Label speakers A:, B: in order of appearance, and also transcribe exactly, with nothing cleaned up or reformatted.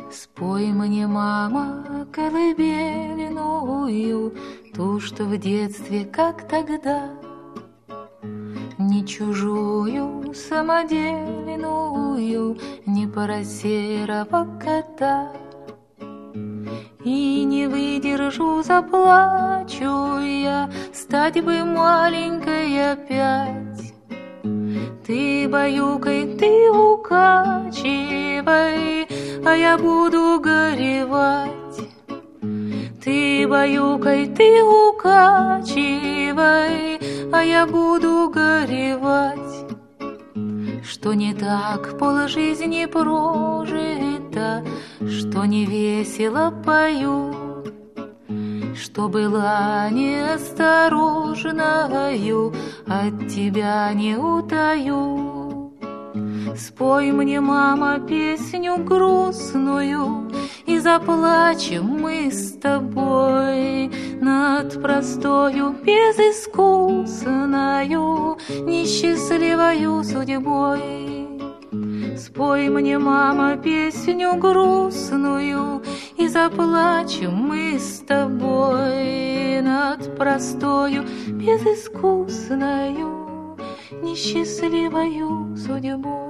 A: Спой мне, мама, колыбельную, ту, что в детстве, как тогда, не чужую, самодельную, не поросерого кота. И не выдержу, заплачу я, стать бы маленькой опять. Ты баюкай, ты укачивай, а я буду горевать. Ты баюкай, ты укачивай, а я буду горевать. Что не так полжизни прожита, что не весело пою, что была неосторожною, от тебя не утаю. Спой мне, мама, песню грустную, и заплачем мы с тобой над простою, безыскусною, несчастливою судьбой. Спой мне, мама, песню грустную, и заплачем мы с тобой над простою, безыскусною, несчастливою судьбой.